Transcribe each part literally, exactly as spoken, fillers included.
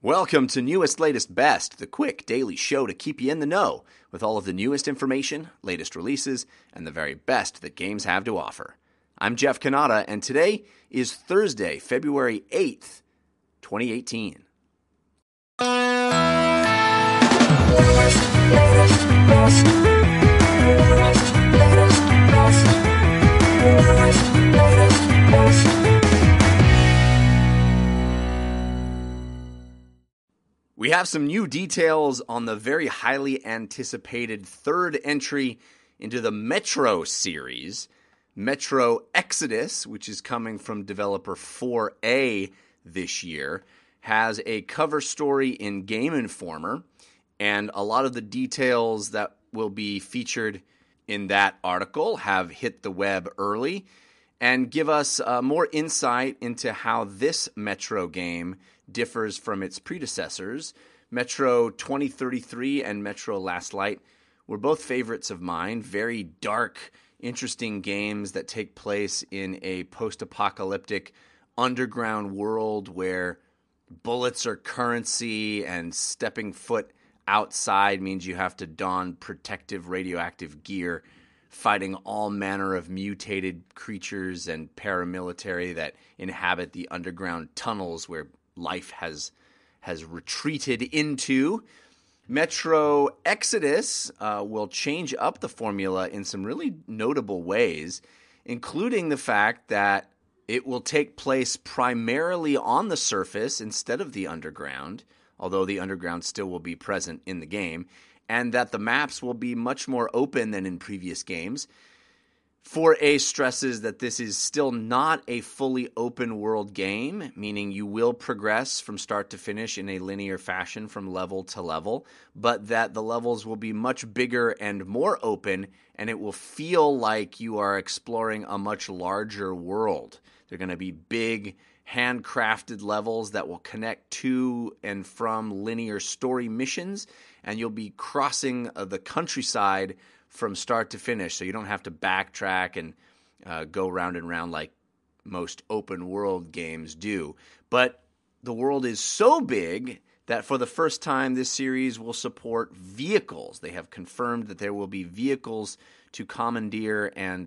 Welcome to Newest, Latest, Best, the quick daily show to keep you in the know with all of the newest information, latest releases, and the very best that games have to offer. I'm Jeff Cannata, and today is Thursday, February eighth, twenty eighteen. We have some new details on the very highly anticipated third entry into the Metro series, Metro Exodus, which is coming from developer four A this year, has a cover story in Game Informer, and a lot of the details that will be featured in that article have hit the web early and give us uh, more insight into how this Metro game differs from its predecessors. Metro twenty thirty-three and Metro Last Light were both favorites of mine, very dark, interesting games that take place in a post-apocalyptic underground world where bullets are currency and stepping foot outside means you have to don protective radioactive gear, fighting all manner of mutated creatures and paramilitary that inhabit the underground tunnels where life has has retreated into. Metro Exodus uh, will change up the formula in some really notable ways, including the fact that it will take place primarily on the surface instead of the underground, although the underground still will be present in the game, and that the maps will be much more open than in previous games. four A stresses that this is still not a fully open world game, meaning you will progress from start to finish in a linear fashion from level to level, but that the levels will be much bigger and more open, and it will feel like you are exploring a much larger world. They're going to be big, handcrafted levels that will connect to and from linear story missions, and you'll be crossing the countryside from start to finish, so you don't have to backtrack and uh, go round and round like most open world games do. But the world is so big that for the first time this series will support vehicles. They have confirmed that there will be vehicles to commandeer and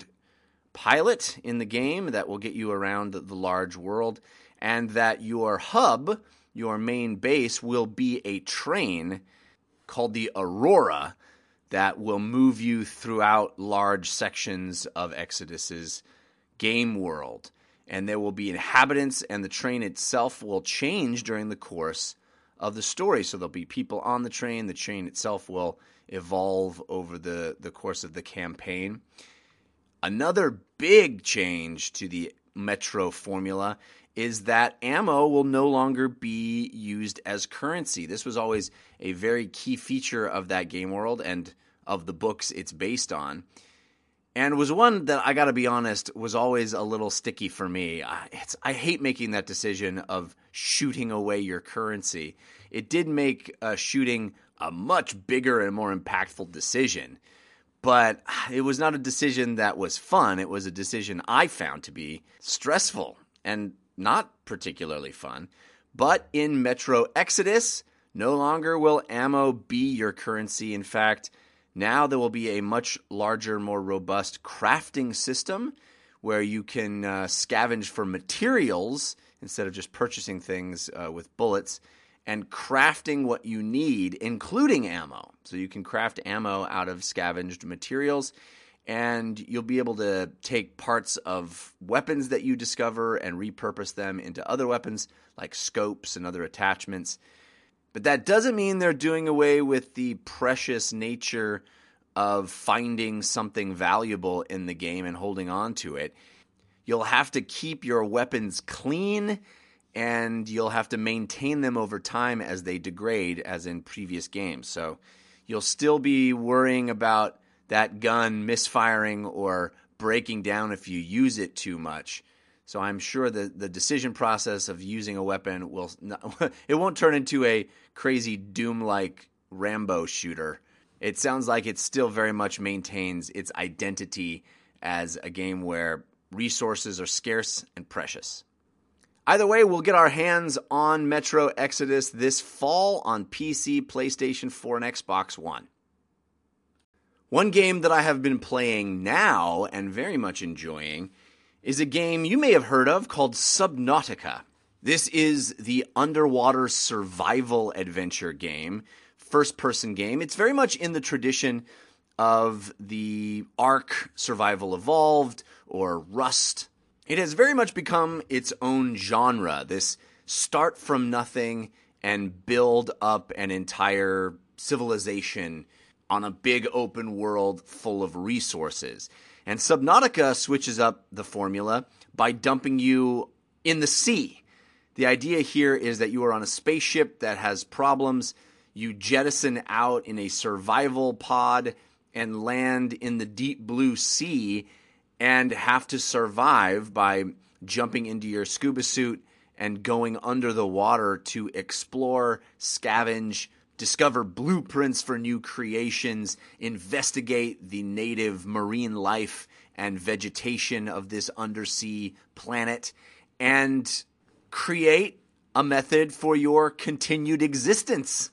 pilot in the game that will get you around the large world, and that your hub, your main base, will be a train called the Aurora that will move you throughout large sections of Exodus's game world. And there will be inhabitants, and the train itself will change during the course of the story. So there'll be people on the train. The train itself will evolve over the, the course of the campaign. Another big change to the Metro formula is that ammo will no longer be used as currency. This was always a very key feature of that game world and of the books it's based on, and was one that, I gotta be honest, was always a little sticky for me. I, it's, I hate making that decision of shooting away your currency. It did make uh, shooting a much bigger and more impactful decision, but it was not a decision that was fun. It was a decision I found to be stressful and not particularly fun. But in Metro Exodus, no longer will ammo be your currency. In fact, now there will be a much larger, more robust crafting system where you can uh, scavenge for materials instead of just purchasing things uh, with bullets, and crafting what you need, including ammo. So you can craft ammo out of scavenged materials, and you'll be able to take parts of weapons that you discover and repurpose them into other weapons like scopes and other attachments. But that doesn't mean they're doing away with the precious nature of finding something valuable in the game and holding on to it. You'll have to keep your weapons clean, and you'll have to maintain them over time as they degrade, as in previous games. So you'll still be worrying about that gun misfiring or breaking down if you use it too much. So I'm sure that the decision process of using a weapon will not, it won't turn into a crazy Doom-like Rambo shooter. It sounds like it still very much maintains its identity as a game where resources are scarce and precious. Either way, we'll get our hands on Metro Exodus this fall on P C, PlayStation four, and Xbox One. One game that I have been playing now and very much enjoying is a game you may have heard of called Subnautica. This is the underwater survival adventure game, first-person game. It's very much in the tradition of the Ark Survival Evolved or Rust. It has very much become its own genre, this start from nothing and build up an entire civilization on a big open world full of resources. And Subnautica switches up the formula by dumping you in the sea. The idea here is that you are on a spaceship that has problems. You jettison out in a survival pod and land in the deep blue sea and have to survive by jumping into your scuba suit and going under the water to explore, scavenge, discover blueprints for new creations, investigate the native marine life and vegetation of this undersea planet, and create a method for your continued existence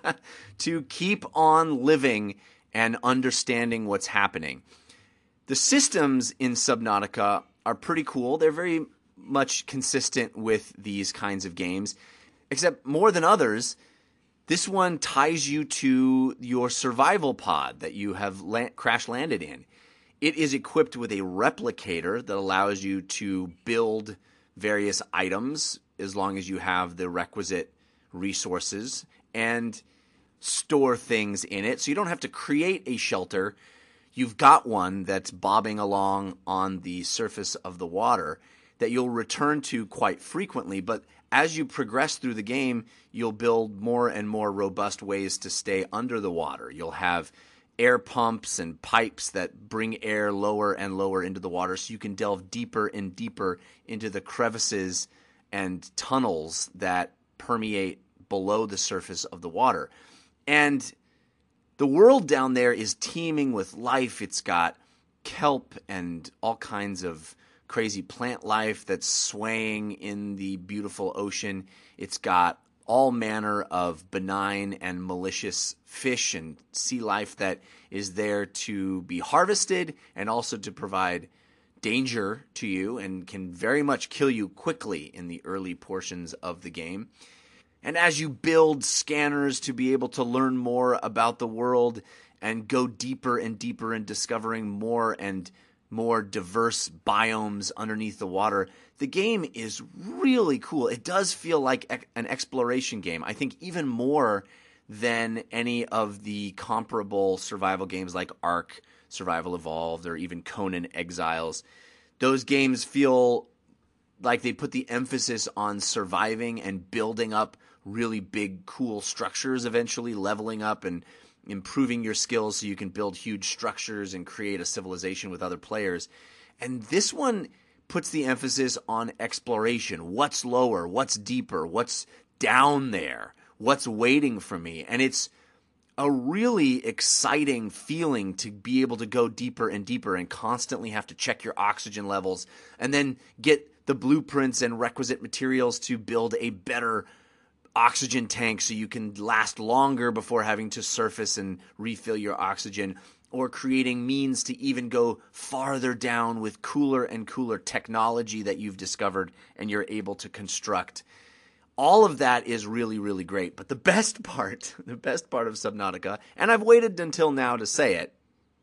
to keep on living and understanding what's happening. The systems in Subnautica are pretty cool. They're very much consistent with these kinds of games, except more than others, this one ties you to your survival pod that you have la- crash landed in. It is equipped with a replicator that allows you to build various items as long as you have the requisite resources and store things in it. So you don't have to create a shelter. You've got one that's bobbing along on the surface of the water that you'll return to quite frequently. But as you progress through the game, you'll build more and more robust ways to stay under the water. You'll have air pumps and pipes that bring air lower and lower into the water so you can delve deeper and deeper into the crevices and tunnels that permeate below the surface of the water. And the world down there is teeming with life. It's got kelp and all kinds of crazy plant life that's swaying in the beautiful ocean. It's got all manner of benign and malicious fish and sea life that is there to be harvested and also to provide danger to you and can very much kill you quickly in the early portions of the game. And as you build scanners to be able to learn more about the world and go deeper and deeper in discovering more and more diverse biomes underneath the water, the game is really cool. It does feel like an exploration game. I think even more than any of the comparable survival games like Ark, Survival Evolved, or even Conan Exiles. Those games feel like they put the emphasis on surviving and building up really big, cool structures, eventually leveling up and improving your skills so you can build huge structures and create a civilization with other players. And this one puts the emphasis on exploration. What's lower? What's deeper? What's down there? What's waiting for me? And it's a really exciting feeling to be able to go deeper and deeper and constantly have to check your oxygen levels and then get the blueprints and requisite materials to build a better oxygen tank so you can last longer before having to surface and refill your oxygen, or creating means to even go farther down with cooler and cooler technology that you've discovered and you're able to construct. All of that is really, really great. But the best part, the best part of Subnautica, and I've waited until now to say it,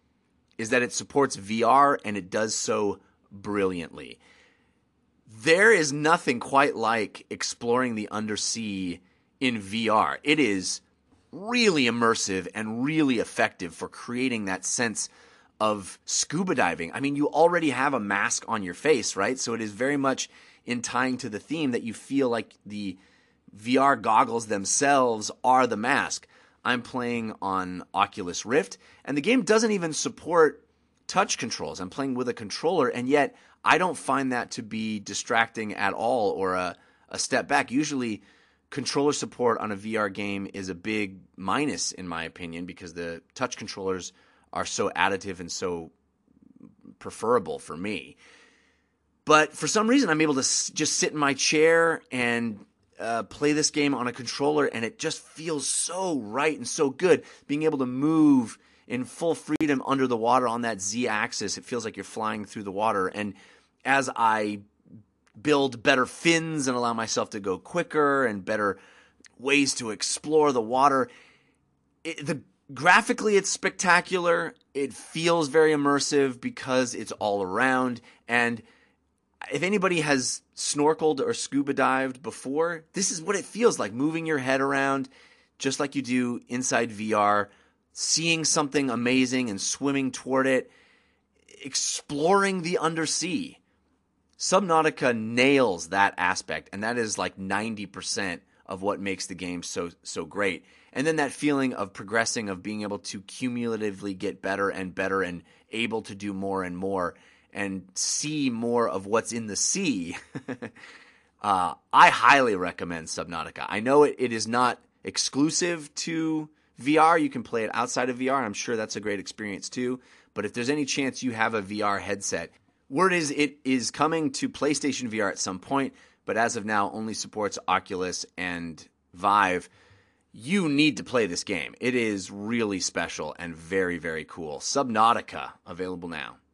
is that it supports V R and it does so brilliantly. There is nothing quite like exploring the undersea in V R. It is really immersive and really effective for creating that sense of scuba diving. I mean, you already have a mask on your face, right? So it is very much in tying to the theme that you feel like the V R goggles themselves are the mask. I'm playing on Oculus Rift, and the game doesn't even support touch controls. I'm playing with a controller, and yet I don't find that to be distracting at all or a, a step back. Usually, controller support on a V R game is a big minus, in my opinion, because the touch controllers are so additive and so preferable for me. But for some reason, I'm able to s- just sit in my chair and uh, play this game on a controller, and it just feels so right and so good. Being able to move in full freedom under the water on that Z-axis, it feels like you're flying through the water. And as I build better fins and allow myself to go quicker and better ways to explore the water, it, the graphically it's spectacular. It feels very immersive because it's all around. And if anybody has snorkeled or scuba dived before, this is what it feels like, moving your head around just like you do inside V R, seeing something amazing and swimming toward it, exploring the undersea. Subnautica nails that aspect, and that is like ninety percent of what makes the game so so great. And then that feeling of progressing, of being able to cumulatively get better and better and able to do more and more and see more of what's in the sea. uh, I highly recommend Subnautica. I know it, it is not exclusive to V R. You can play it outside of V R, and I'm sure that's a great experience too. But if there's any chance you have a V R headset, word is it is coming to PlayStation V R at some point, but as of now only supports Oculus and Vive. You need to play this game. It is really special and very, very cool. Subnautica, available now.